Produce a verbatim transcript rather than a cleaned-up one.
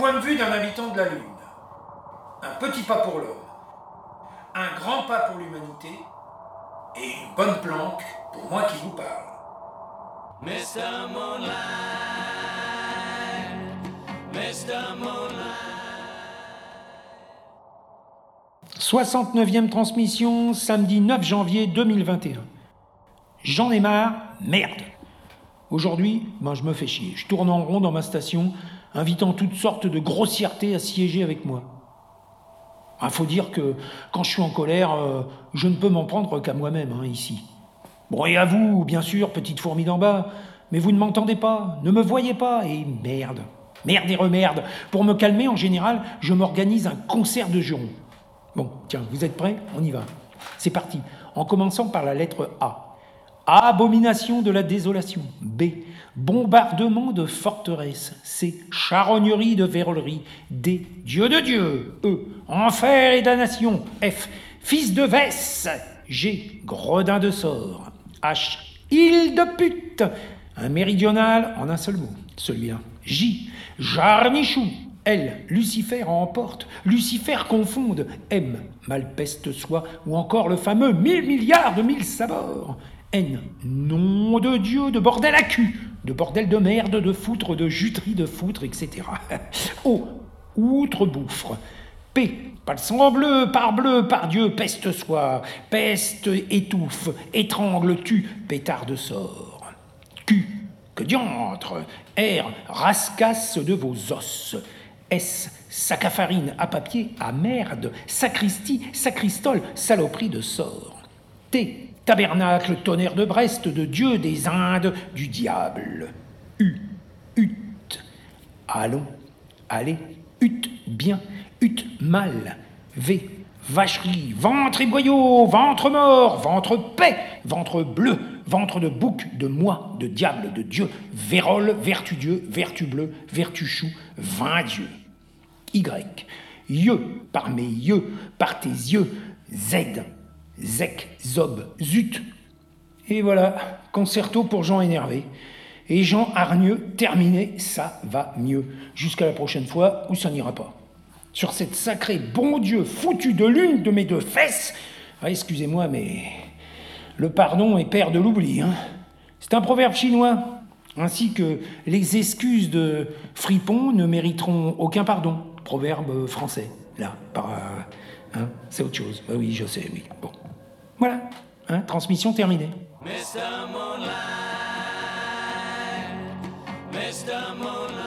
point de vue d'un habitant de la Lune. Un petit pas pour l'homme, un grand pas pour l'humanité, et une bonne planque pour moi qui vous parle. mister Moonlight, mister Moonlight. soixante-neuvième transmission, samedi neuf janvier deux mille vingt et un. J'en ai marre, merde. Aujourd'hui, ben je me fais chier. Je tourne en rond dans ma station, invitant toutes sortes de grossièretés à siéger avec moi. Il faut dire que quand je suis en colère, euh, je ne peux m'en prendre qu'à moi-même, hein, ici. Bon, et à vous, bien sûr, petite fourmi d'en bas, mais vous ne m'entendez pas, ne me voyez pas, et merde, merde et remerde. Pour me calmer, en général, je m'organise un concert de jurons. Bon, tiens, vous êtes prêts ? On y va. C'est parti, en commençant par la lettre A. Abomination de la désolation. B. Bombardement de forteresses. C. Charognerie de vérolerie. D. Dieu de Dieu. E. Enfer et damnation. F. Fils de Vès. G. Gredin de sort. H. Île de pute. Un méridional en un seul mot, celui-là. J. Jarnichou. L. Lucifer emporte. Lucifer confonde. M. Malpeste soit. Ou encore le fameux mille milliards de mille sabords. N. Nom de Dieu, de bordel à cul, de bordel de merde, de foutre, de juterie, de foutre, et cetera. O. Outre-bouffre. P. Palsambleu, parbleu, pardieu, peste soit, peste étouffe, étrangle, tue, pétard de sort. Q. Que diantre. R. Rascasse de vos os. S. Sac à farine, à papier, à merde, sacristie, sacristole, saloperie de sort. T. Tabernacle, tonnerre de Brest, de Dieu, des Indes, du diable. U. Ut. Allons, allez, ut bien, ut mal. V. Vacherie, ventre et boyau, ventre mort, ventre paix, ventre bleu, ventre de bouc, de moi, de diable, de Dieu, vérole, vertu Dieu, vertu bleu, vertu chou, vin Dieu. Y. Yeux, par mes yeux, par tes yeux, Z. Zec, zob, zut. Et voilà, concerto pour Jean énervé. Et Jean hargneux, terminé, ça va mieux. Jusqu'à la prochaine fois où ça n'ira pas. Sur cette sacrée bon Dieu foutu de l'une de mes deux fesses, ah, excusez-moi, mais le pardon est père de l'oubli. Hein. C'est un proverbe chinois, ainsi que les excuses de fripon ne mériteront aucun pardon. Proverbe français, là, par... Euh, hein, c'est autre chose. Bah oui, je sais, oui. Bon. Voilà, hein, transmission terminée. mister Moonlight, mister Moonlight.